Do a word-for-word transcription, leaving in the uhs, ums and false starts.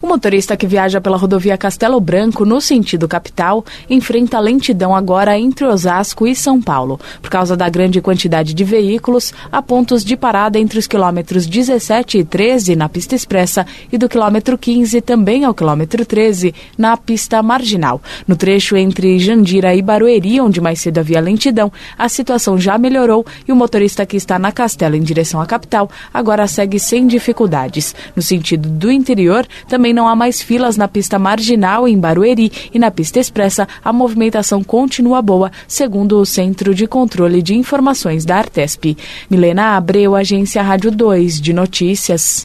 O motorista que viaja pela rodovia Castelo Branco, no sentido capital, enfrenta lentidão agora entre Osasco e São Paulo. Por causa da grande quantidade de veículos, há pontos de parada entre os quilômetros dezessete e treze na pista expressa e do quilômetro quinze também ao quilômetro treze na pista marginal. No trecho entre Jandira e Barueri, onde mais cedo havia lentidão, a situação já melhorou e o motorista que está na Castelo em direção à capital agora segue sem dificuldades. No sentido do interior, também não há mais filas na pista marginal em Barueri e na pista expressa a movimentação continua boa, segundo o Centro de Controle de Informações da Artesp. Milena Abreu, Agência Rádio dois de Notícias.